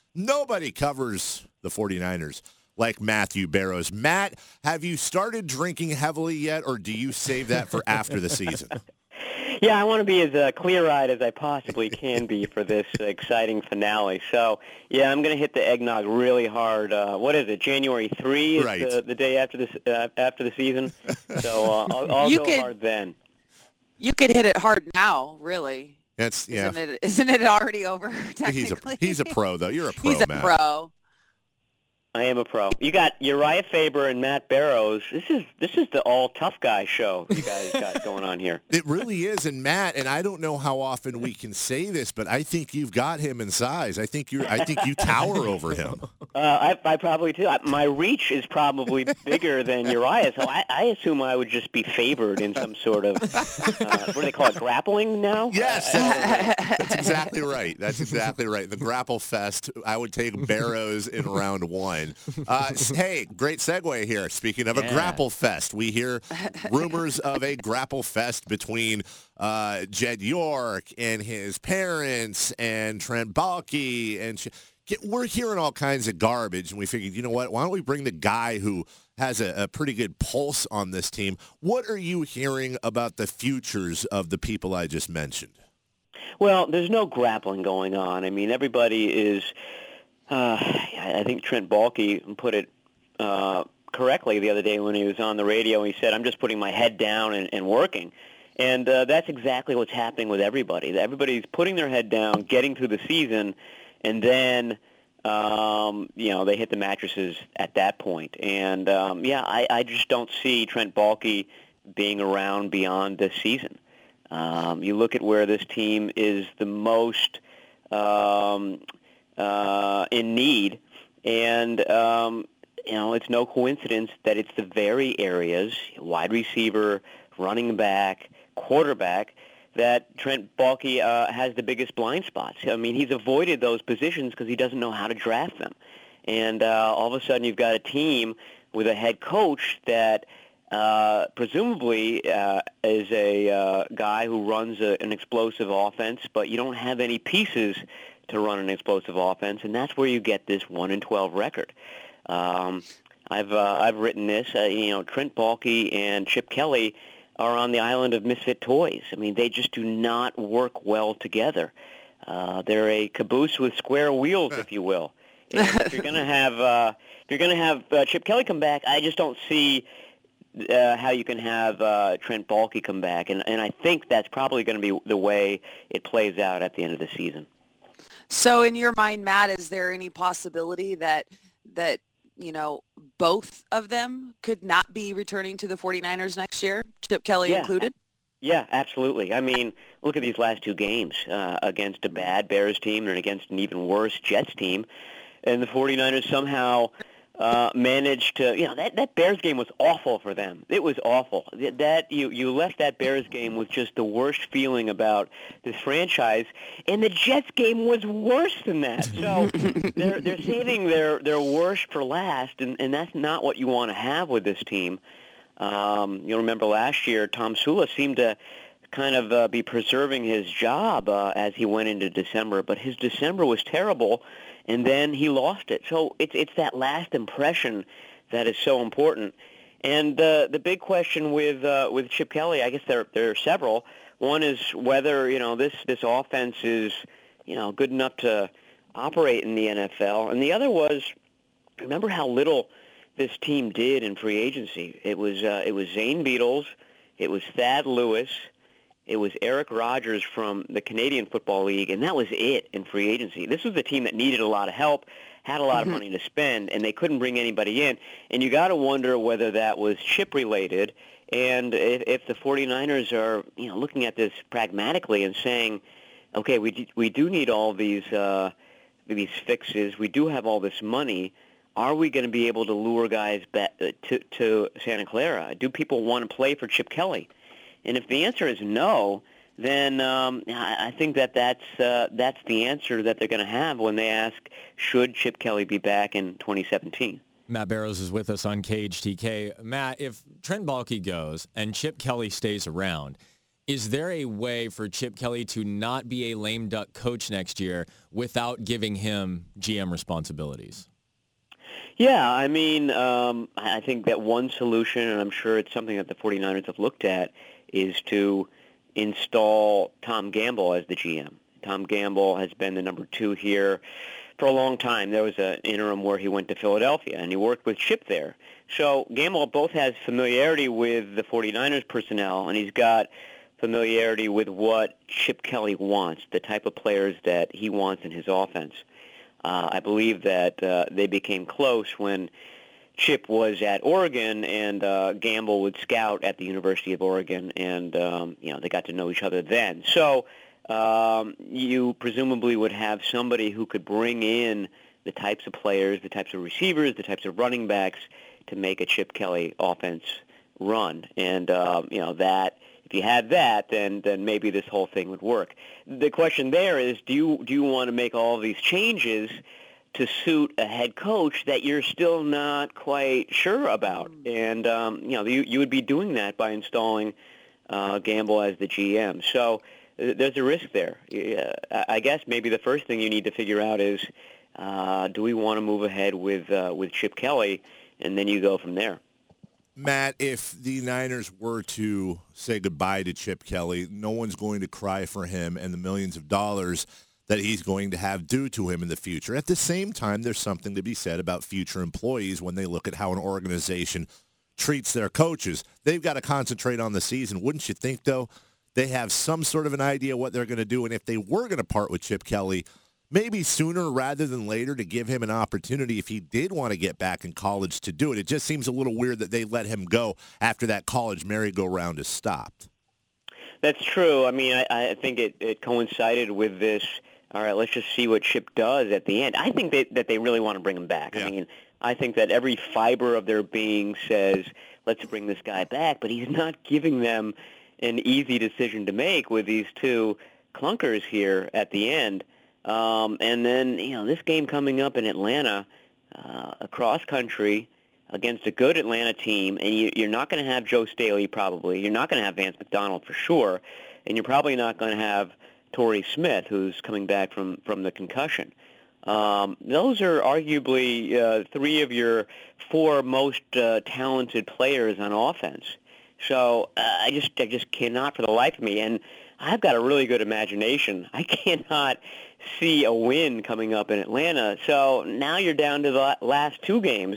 Nobody covers the 49ers like Matthew Barrows. Matt, have you started drinking heavily yet, or do you save that for after the season? Yeah, I want to be as clear-eyed as I possibly can be for this exciting finale. So, yeah, I'm going to hit the eggnog really hard. What is it? January 3 is Right. the day after the season. So I'll go hard then. You could hit it hard now, really. Isn't it already over? Technically, he's a pro though. You're a pro, He's a Matt. pro. I am a pro. You got Uriah Faber and Matt Barrows. This is the all tough guy show you guys got going on here. It really is. And Matt, and I don't know how often we can say this, but I think you've got him in size. I think you tower over him. I probably do. My reach is probably bigger than Uriah, so I assume I would just be favored in some sort of what do they call it, grappling now? Yes, that's exactly right. That's exactly right. The Grapple Fest. I would take Barrows in round 1. Hey, great segue here. Speaking of a Grapple Fest, we hear rumors of a Grapple Fest between Jed York and his parents and Trent Baalke. And we're hearing all kinds of garbage, and we figured, you know what, why don't we bring the guy who has a pretty good pulse on this team? What are you hearing about the futures of the people I just mentioned? Well, there's no grappling going on. I mean, everybody is... I think Trent Baalke put it correctly the other day when he was on the radio. He said, I'm just putting my head down and working. And that's exactly what's happening with everybody. Everybody's putting their head down, getting through the season, and then, they hit the mattresses at that point. And, I just don't see Trent Baalke being around beyond this season. You look at where this team is the most... in need, and it's no coincidence that it's the very areas, wide receiver, running back, quarterback, that Trent Baalke has the biggest blind spots. I mean, he's avoided those positions because he doesn't know how to draft them. And all of a sudden you've got a team with a head coach that presumably is a guy who runs an explosive offense, but you don't have any pieces to run an explosive offense, and that's where you get this 1-12 record. I've written this. Trent Baalke and Chip Kelly are on the island of misfit toys. I mean, they just do not work well together. They're a caboose with square wheels, if you will. And if you're going to have Chip Kelly come back, I just don't see how you can have Trent Baalke come back, and I think that's probably going to be the way it plays out at the end of the season. So in your mind, Matt, is there any possibility that both of them could not be returning to the 49ers next year, Chip Kelly included? Yeah, absolutely. I mean, look at these last two games against a bad Bears team and against an even worse Jets team. And the 49ers somehow managed to, that Bears game was awful for them. It was awful. That you left that Bears game with just the worst feeling about this franchise, and the Jets game was worse than that. So they're saving their worst for last, and that's not what you want to have with this team. You'll remember last year, Tom Sula seemed to kind of be preserving his job as he went into December, but his December was terrible, and then he lost it. So it's that last impression that is so important. And the big question with Chip Kelly, I guess there are several. One is whether this offense is good enough to operate in the NFL, and the other was, remember how little this team did in free agency. It was Zane Beadles, it was Thad Lewis, it was Eric Rogers from the Canadian Football League, and that was it in free agency. This was a team that needed a lot of help, had a lot of money to spend, and they couldn't bring anybody in. And you got to wonder whether that was chip-related, and if the 49ers are looking at this pragmatically and saying, okay, we do need all these fixes, we do have all this money, are we going to be able to lure guys back to Santa Clara? Do people want to play for Chip Kelly? And if the answer is no, then I think that's the answer that they're going to have when they ask, should Chip Kelly be back in 2017? Matt Barrows is with us on Cage TK. Matt, if Trent Baalke goes and Chip Kelly stays around, Is there a way for Chip Kelly to not be a lame duck coach next year without giving him GM responsibilities? Yeah, I mean, I think that one solution, and I'm sure it's something that the 49ers have looked at, is to install Tom Gamble as the GM. Tom Gamble has been the number 2 here for a long time. There was an interim where he went to Philadelphia, and he worked with Chip there. So Gamble both has familiarity with the 49ers personnel, and he's got familiarity with what Chip Kelly wants, the type of players that he wants in his offense. I believe that they became close when Chip was at Oregon, and Gamble would scout at the University of Oregon, and they got to know each other then. So you presumably would have somebody who could bring in the types of players, the types of receivers, the types of running backs to make a Chip Kelly offense run. And that if you had that, then maybe this whole thing would work. The question there is, do you want to make all of these changes to suit a head coach that you're still not quite sure about? And you would be doing that by installing Gamble as the GM. So there's a risk there. I guess maybe the first thing you need to figure out is, do we want to move ahead with Chip Kelly, and then you go from there. Matt, if the Niners were to say goodbye to Chip Kelly, no one's going to cry for him and the millions of dollars that he's going to have due to him in the future. At the same time, there's something to be said about future employees when they look at how an organization treats their coaches. They've got to concentrate on the season. Wouldn't you think, though, they have some sort of an idea what they're going to do? And if they were going to part with Chip Kelly, maybe sooner rather than later, to give him an opportunity if he did want to get back in college to do it. It just seems a little weird that they let him go after that college merry-go-round has stopped. That's true. I mean, I think it coincided with this, all right, let's just see what Chip does at the end. I think that they really want to bring him back. Yeah. I mean, I think that every fiber of their being says, let's bring this guy back, but he's not giving them an easy decision to make with these two clunkers here at the end. And then, this game coming up in Atlanta, across country against a good Atlanta team, and you're not going to have Joe Staley probably. You're not going to have Vance McDonald for sure, and you're probably not going to have Torrey Smith, who's coming back from the concussion. Those are arguably 3 of your 4 most talented players on offense. So I just cannot for the life of me, and I've got a really good imagination. I cannot see a win coming up in Atlanta. So now you're down to the last 2 games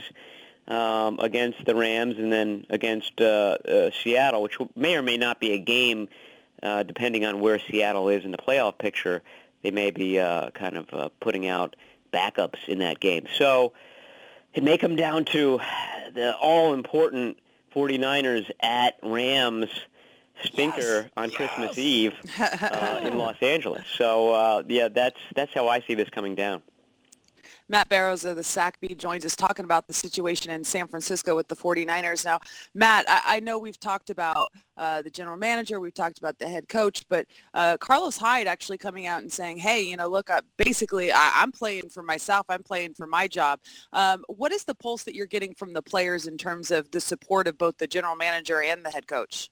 against the Rams and then against Seattle, which may or may not be a game depending on where Seattle is in the playoff picture. They may be kind of putting out backups in that game. So it may come down to the all-important 49ers at Rams stinker on Christmas Eve in Los Angeles. So, that's how I see this coming down. Matt Barrows of the SACB joins us talking about the situation in San Francisco with the 49ers. Now, Matt, I know we've talked about the general manager, we've talked about the head coach, but Carlos Hyde actually coming out and saying, hey, look, basically I'm playing for myself. I'm playing for my job. What is the pulse that you're getting from the players in terms of the support of both the general manager and the head coach?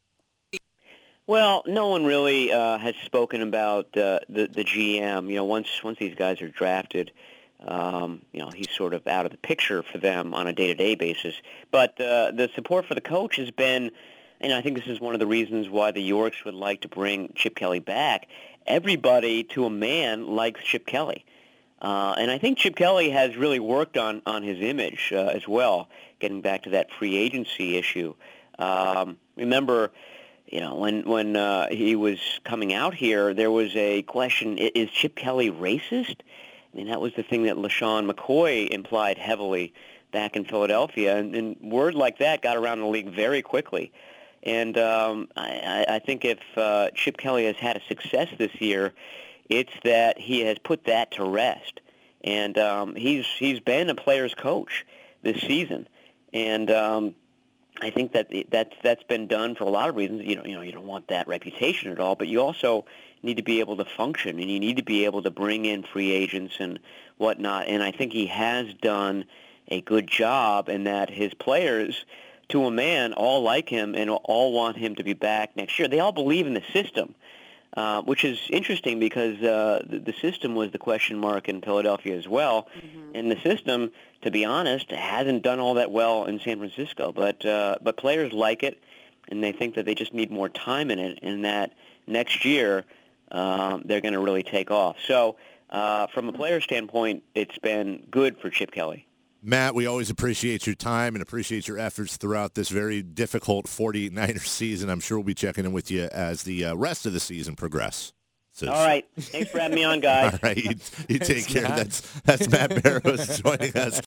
Well, no one really has spoken about the GM. Once these guys are drafted, he's sort of out of the picture for them on a day-to-day basis. But the support for the coach has been, and I think this is one of the reasons why the Yorks would like to bring Chip Kelly back. Everybody, to a man, likes Chip Kelly. And I think Chip Kelly has really worked on his image as well, getting back to that free agency issue. Remember, when he was coming out here, there was a question, is Chip Kelly racist? I mean, that was the thing that LaShawn McCoy implied heavily back in Philadelphia, and word like that got around the league very quickly. And I think if Chip Kelly has had a success this year, it's that he has put that to rest. And he's been a player's coach this season, and I think that's been done for a lot of reasons. You don't want that reputation at all, but you also need to be able to function, and you need to be able to bring in free agents and whatnot. And I think he has done a good job in that his players to a man, all like him and all want him to be back next year. They all believe in the system, which is interesting because the system was the question mark in Philadelphia as well. And the system, to be honest, hasn't done all that well in San Francisco. But players like it, and they think that they just need more time in it, and that next year they're going to really take off. So from a player standpoint, it's been good for Chip Kelly. Matt, we always appreciate your time and appreciate your efforts throughout this very difficult 49ers season. I'm sure we'll be checking in with you as the rest of the season progresses. All right. Thanks for having me on, guys. All right. You take care. That's Matt Barrows joining us